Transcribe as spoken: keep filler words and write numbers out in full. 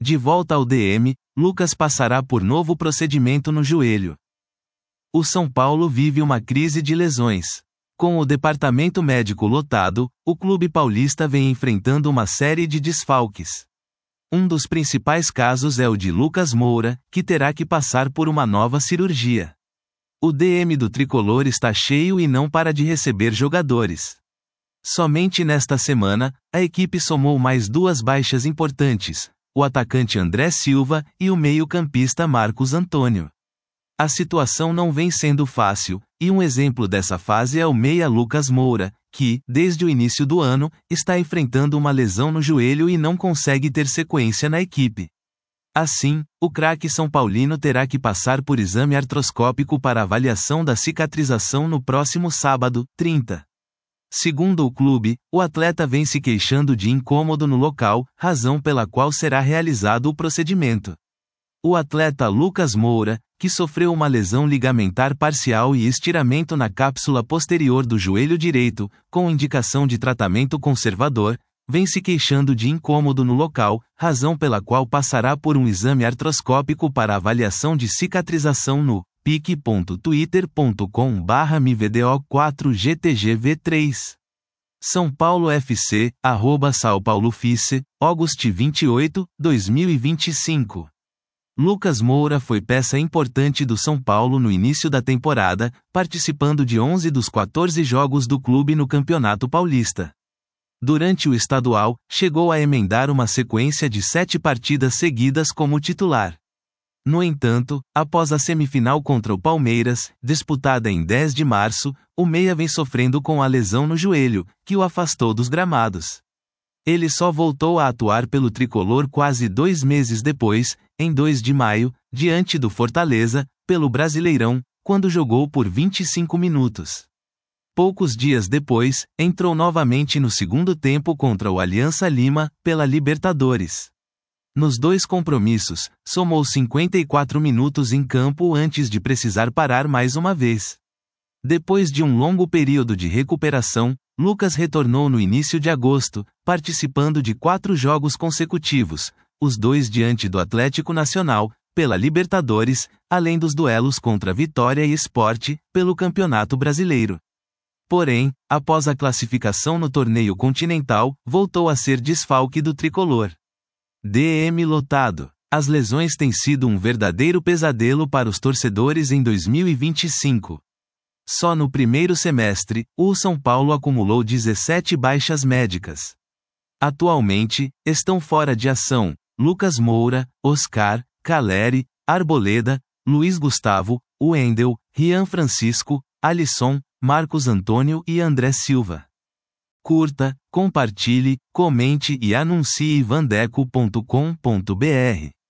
De volta ao D M, Lucas passará por novo procedimento no joelho. O São Paulo vive uma crise de lesões. Com o departamento médico lotado, o clube paulista vem enfrentando uma série de desfalques. Um dos principais casos é o de Lucas Moura, que terá que passar por uma nova cirurgia. O D M do tricolor está cheio e não para de receber jogadores. Somente nesta semana, a equipe somou mais duas baixas importantes, o atacante André Silva e o meio-campista Marcos Antônio. A situação não vem sendo fácil, e um exemplo dessa fase é o meia Lucas Moura, que, desde o início do ano, está enfrentando uma lesão no joelho e não consegue ter sequência na equipe. Assim, o craque São Paulino terá que passar por exame artroscópico para avaliação da cicatrização no próximo sábado, trinta. Segundo o clube, o atleta vem se queixando de incômodo no local, razão pela qual será realizado o procedimento. O atleta Lucas Moura, que sofreu uma lesão ligamentar parcial e estiramento na cápsula posterior do joelho direito, com indicação de tratamento conservador, vem se queixando de incômodo no local, razão pela qual passará por um exame artroscópico para avaliação de cicatrização no pique ponto twitter ponto com barra m v d o quatro g t g v três. São Paulo F C, arroba São Paulo Fice, August vinte e oito, dois mil e vinte e cinco. Lucas Moura foi peça importante do São Paulo no início da temporada, participando de onze dos quatorze jogos do clube no Campeonato Paulista. Durante o estadual, chegou a emendar uma sequência de sete partidas seguidas como titular. No entanto, após a semifinal contra o Palmeiras, disputada em dez de março, o meia vem sofrendo com a lesão no joelho, que o afastou dos gramados. Ele só voltou a atuar pelo tricolor quase dois meses depois, em dois de maio, diante do Fortaleza, pelo Brasileirão, quando jogou por vinte e cinco minutos. Poucos dias depois, entrou novamente no segundo tempo contra o Aliança Lima, pela Libertadores. Nos dois compromissos, somou cinquenta e quatro minutos em campo antes de precisar parar mais uma vez. Depois de um longo período de recuperação, Lucas retornou no início de agosto, participando de quatro jogos consecutivos, os dois diante do Atlético Nacional, pela Libertadores, além dos duelos contra Vitória e Sport, pelo Campeonato Brasileiro. Porém, após a classificação no torneio continental, voltou a ser desfalque do tricolor. D M lotado. As lesões têm sido um verdadeiro pesadelo para os torcedores em dois mil e vinte e cinco. Só no primeiro semestre, o São Paulo acumulou dezessete baixas médicas. Atualmente, estão fora de ação Lucas Moura, Oscar, Caleri, Arboleda, Luiz Gustavo, Wendel, Rian Francisco, Alisson, Marcos Antônio e André Silva. Curta, compartilhe, comente e anuncie vandeco ponto com ponto b r.